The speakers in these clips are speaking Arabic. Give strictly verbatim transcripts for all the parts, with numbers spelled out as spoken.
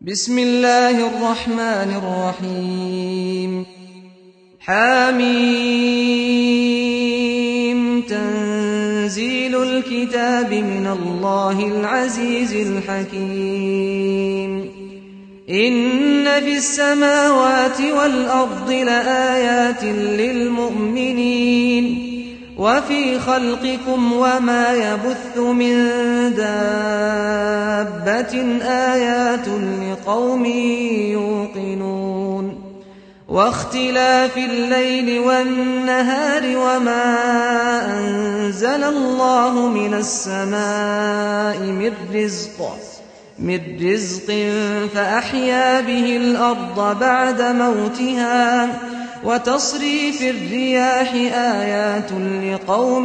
بسم الله الرحمن الرحيم حميم تنزيل الكتاب من الله العزيز الحكيم إن في السماوات والأرض لآيات للمؤمنين وفي خلقكم وما يبث من دابة آيات لقوم يوقنون واختلاف الليل والنهار وما أنزل الله من السماء من رزق من رزق فأحيا به الأرض بعد موتها وتصريف الرياح آيات لقوم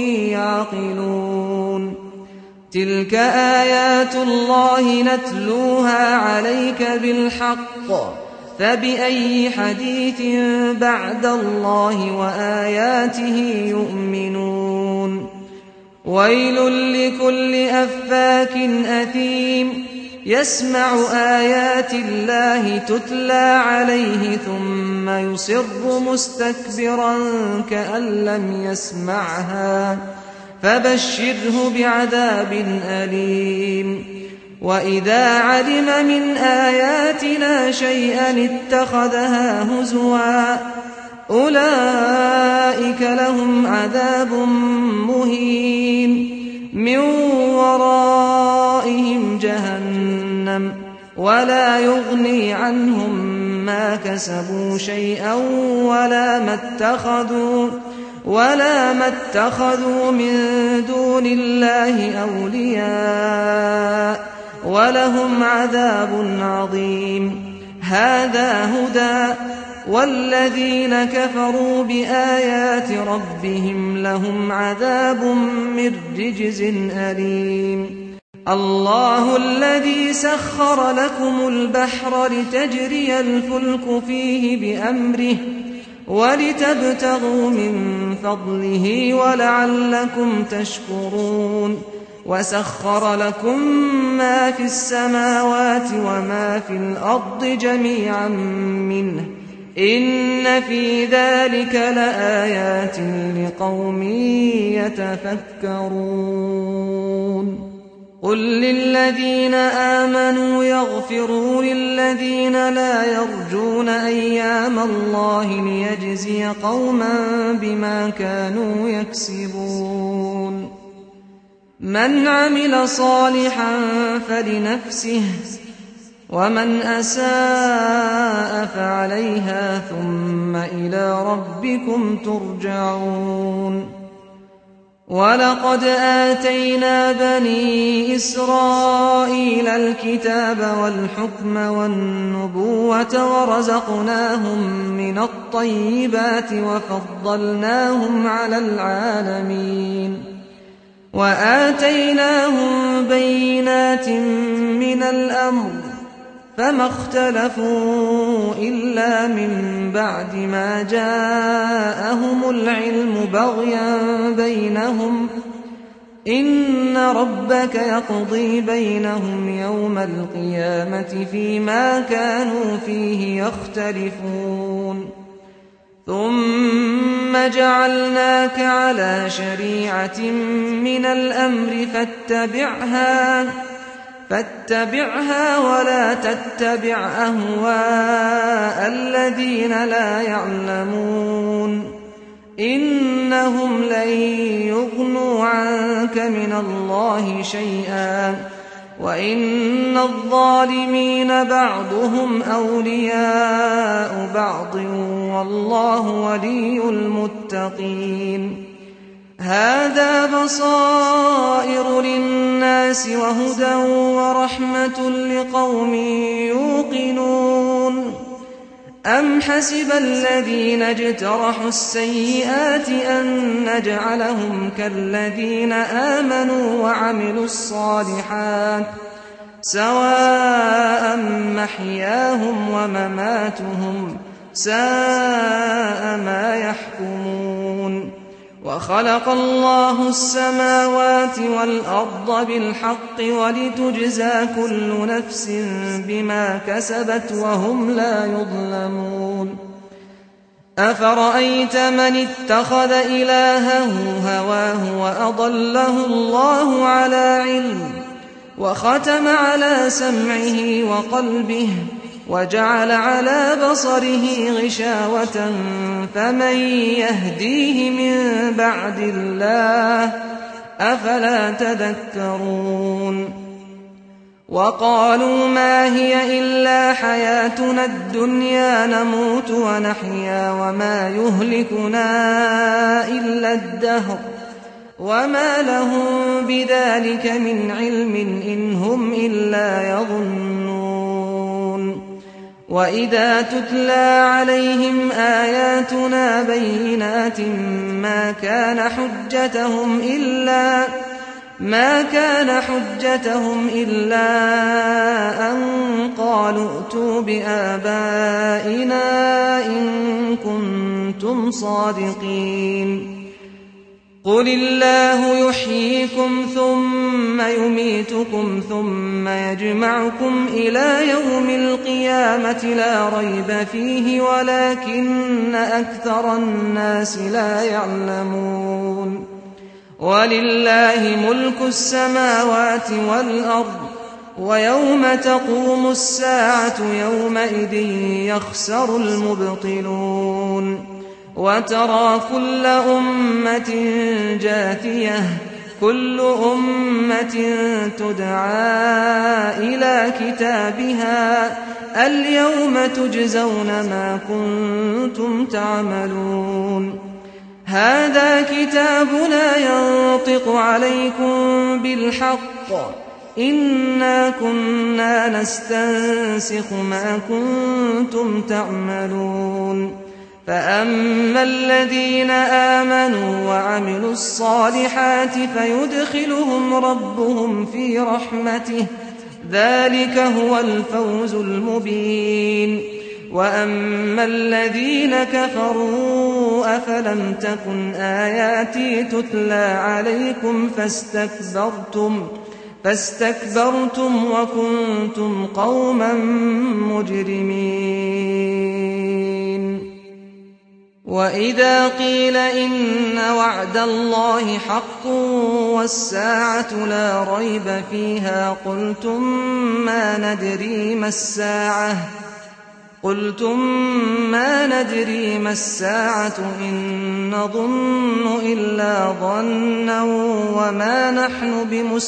يعقلون تلك آيات الله نتلوها عليك بالحق فبأي حديث بعد الله وآياته يؤمنون ويل لكل أفاك أثيم يسمع آيات الله تتلى عليه ثم يصر مستكبرا كأن لم يسمعها فبشره بعذاب أليم وإذا علم من آياتنا شيئا اتخذها هزوا أولئك لهم عذاب مهين من ورائهم جهنم ولا يغني عنهم ما كسبوا شيئا ولا ما اتخذوا ولا ما اتخذوا من دون الله أولياء ولهم عذاب عظيم هذا هدى والذين كفروا بآيات ربهم لهم عذاب من رجز أليم الله الذي سخر لكم البحر لتجري الفلك فيه بأمره ولتبتغوا من فضله ولعلكم تشكرون وسخر لكم ما في السماوات وما في الأرض جميعا منه إن في ذلك لآيات لقوم يتفكرون قل للذين آمنوا يغفروا للذين لا يرجون أيام الله ليجزي قوما بما كانوا يكسبون من عمل صالحا فلنفسه ومن أساء فعليها ثم إلى ربكم ترجعون ولقد آتينا بني إسرائيل الكتاب والحكم والنبوة ورزقناهم من الطيبات وفضلناهم على العالمين وآتيناهم بينات من الأمر فما اختلفوا إلا من بعد ما جاءهم العلم بغيا بينهم إن ربك يقضي بينهم يوم القيامة فيما كانوا فيه يختلفون ثم جعلناك على شريعة من الأمر فاتبعها فاتبعها ولا تتبع أهواء الذين لا يعلمون إنهم لن يغنوا عنك من الله شيئا وإن الظالمين بعضهم أولياء بعض والله ولي المتقين هذا بصائر للناس وهدى ورحمة لقوم يوقنون أم حسب الذين اجترحوا السيئات أن نجعلهم كالذين آمنوا وعملوا الصالحات سواء محياهم ومماتهم ساء ما يحكمون وخلق الله السماوات والأرض بالحق ولتجزى كل نفس بما كسبت وهم لا يظلمون أفرأيت من اتخذ إلهه هواه وأضله الله على علم وختم على سمعه وقلبه وجعل على بصره غشاوة فمن يهديه من بعد الله أفلا تذكرون وقالوا ما هي إلا حياتنا الدنيا نموت ونحيا وما يهلكنا إلا الدهر وما لهم بذلك من علم إن هم إلا يظنون وإذا تتلى عليهم آياتنا بينات ما كان حجتهم إلا ما كان حجتهم إلا أن قالوا ائتوا بآبائنا إن كنتم صادقين قل الله يحييكم ثم يميتكم ثم يجمعكم إلى يوم القيامة لا ريب فيه ولكن أكثر الناس لا يعلمون ولله ملك السماوات والأرض ويوم تقوم الساعة يومئذ يخسر المبطلون وترى كل أمة جاثية كل أمة تدعى إلى كتابها اليوم تجزون ما كنتم تعملون هذا كتابنا ينطق عليكم بالحق إنا كنا نستنسخ ما كنتم تعملون فأما الذين آمنوا وعملوا الصالحات فيدخلهم ربهم في رحمته ذلك هو الفوز المبين وأما الذين كفروا أفلم تكن آياتي تتلى عليكم فاستكبرتم فاستكبرتم وكنتم قوما مجرمين وإذا قيل إن وعد الله حق والساعة لا ريب فيها قلتم ما ندري ما الساعة قلتم ما ندري ما الساعة إن نظن إلا ظنا وما نحن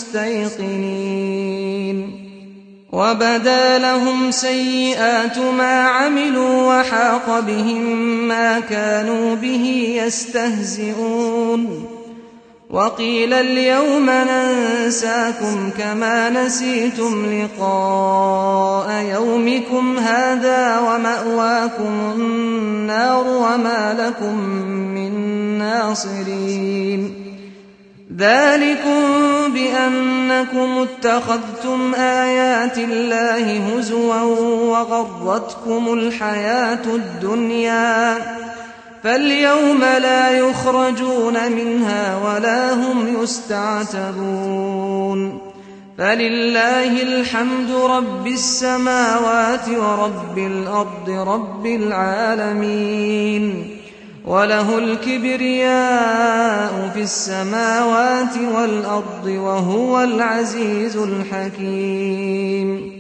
بمستيقنين وبدا لهم سيئات ما عملوا وحاق بهم ما كانوا به يستهزئون وقيل اليوم ننساكم كما نسيتم لقاء يومكم هذا ومأواكم النار وما لكم من ناصرين ذلكم بأنكم اتخذتم آيات الله هزوا وغرتكم الحياة الدنيا فاليوم لا يخرجون منها ولا هم يستعتبون فلله الحمد رب السماوات ورب الأرض رب العالمين وله الكبرياء في السماوات والأرض وهو العزيز الحكيم